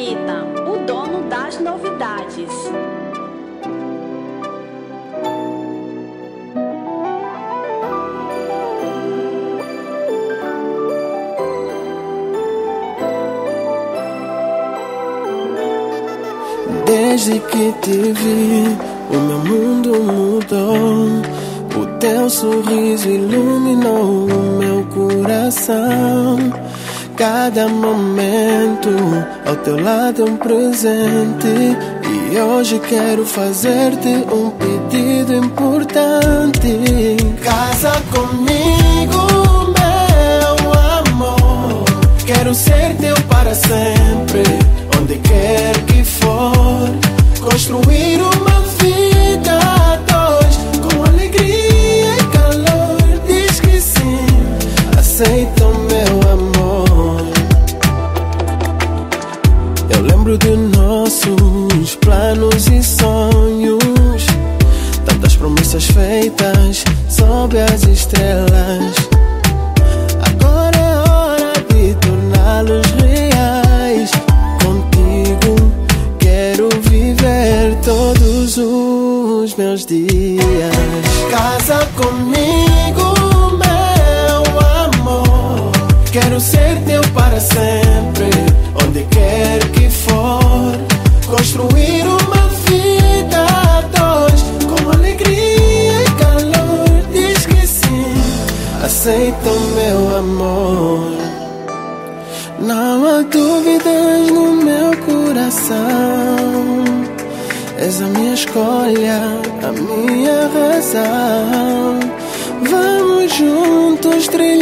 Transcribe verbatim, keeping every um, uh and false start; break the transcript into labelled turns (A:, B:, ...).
A: Vita, o dono das novidades.
B: Desde que te vi, o meu mundo mudou. O teu sorriso iluminou o meu coração. Cada momento ao teu lado é um presente. E hoje quero fazer-te um pedido importante. Casa comigo, meu amor. Quero ser teu para sempre, onde quer que for. Construir uma vida a dois, com alegria e calor. Diz que sim, aceita o meu amor. Eu lembro de nossos planos e sonhos, tantas promessas feitas sob as estrelas. Agora é hora de torná-los reais. Contigo quero viver todos os meus dias. Casa comigo, meu amor. Quero ser teu para sempre, onde quer que for. Construir uma vida a dois, com alegria e calor. Diz que sim, aceita o meu amor. Não há dúvidas no meu coração. És a minha escolha, a minha razão. Vamos juntos trilhar